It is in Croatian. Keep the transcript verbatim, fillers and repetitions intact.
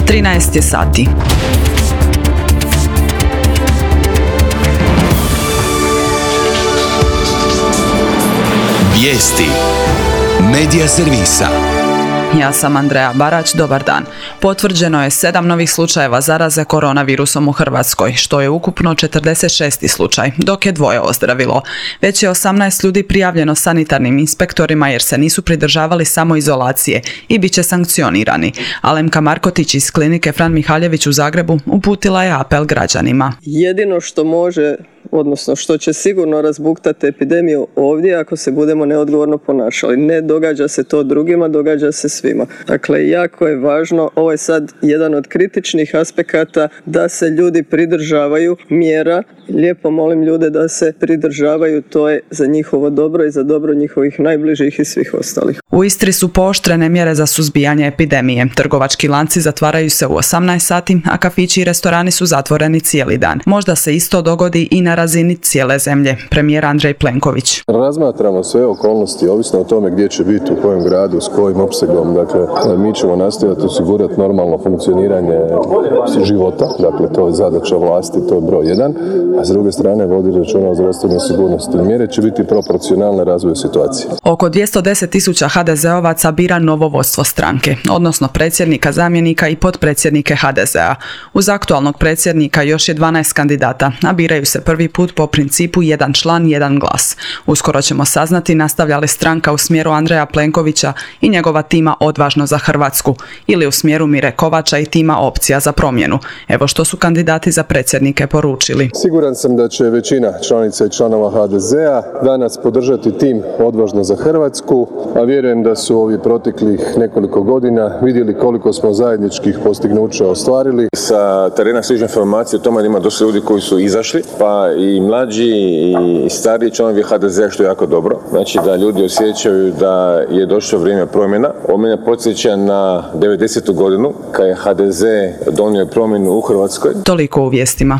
trinaest je sati. Vijesti Medija servisa. Ja sam Andreja Barać, dobar dan. Potvrđeno je sedam novih slučajeva zaraze koronavirusom u Hrvatskoj, što je ukupno četrdeset šesti slučaj, dok je dvoje ozdravilo. Već je osamnaest ljudi prijavljeno sanitarnim inspektorima jer se nisu pridržavali samoizolacije i bit će sankcionirani. Alemka Markotić iz klinike Fran Mihaljević u Zagrebu uputila je apel građanima. Jedino što može, odnosno što će sigurno razbuktati epidemiju ovdje ako se budemo neodgovorno ponašali. Ne događa se to drugima, događa se svima. Dakle, jako je važno, ovo je sad jedan od kritičnih aspekata, da se ljudi pridržavaju mjera. Lijepo molim ljude da se pridržavaju, to je za njihovo dobro i za dobro njihovih najbližih i svih ostalih. U Istri su pooštrene mjere za suzbijanje epidemije. Trgovački lanci zatvaraju se u osamnaest sati, a kafići i restorani su zatvoreni cijeli dan. Možda se isto dogodi i na razini cijele zemlje. Premijer Andrej Plenković. Razmatramo sve okolnosti, ovisno o tome gdje će biti, u kojem gradu, s kojim opsegom. Dakle, mi ćemo nastojati osigurati normalno funkcioniranje života. Dakle, to je zadaća vlasti, to je broj jedan. A s druge strane vodi računa o zdravstvenoj sigurnosti. Mjere će biti proporcionalne razvoju situacije. Oko dvjesto deset tisuća ha de zeovaca bira novo vodstvo stranke, odnosno predsjednika, zamjenika i potpredsjednike ha de zea. Uz aktualnog predsjednika još je dvanaest kandidata, a biraju se prvi put po principu jedan član, jedan glas. Uskoro ćemo saznati nastavlja li stranka u smjeru Andreja Plenkovića i njegova tima Odvažno za Hrvatsku ili u smjeru Mire Kovača i tima Opcija za promjenu. Evo što su kandidati za predsjednike poručili. Siguran sam da će većina članica i članova ha de zea danas podržati tim Odvažno za Hrvatsku, a vjerujem da su ovi proteklih nekoliko godina vidjeli koliko smo zajedničkih postignuća ostvarili. Sa terena stižu informacije o tome da ima dosta ljudi koji su izašli, pa i mlađi i stariji članovi ha de zea, što je jako dobro. Znači da ljudi osjećaju da je došlo vrijeme promjena. Ovo mene podsjeća na devedesetu godinu kad je ha de ze donio promjenu u Hrvatskoj. Toliko u vijestima.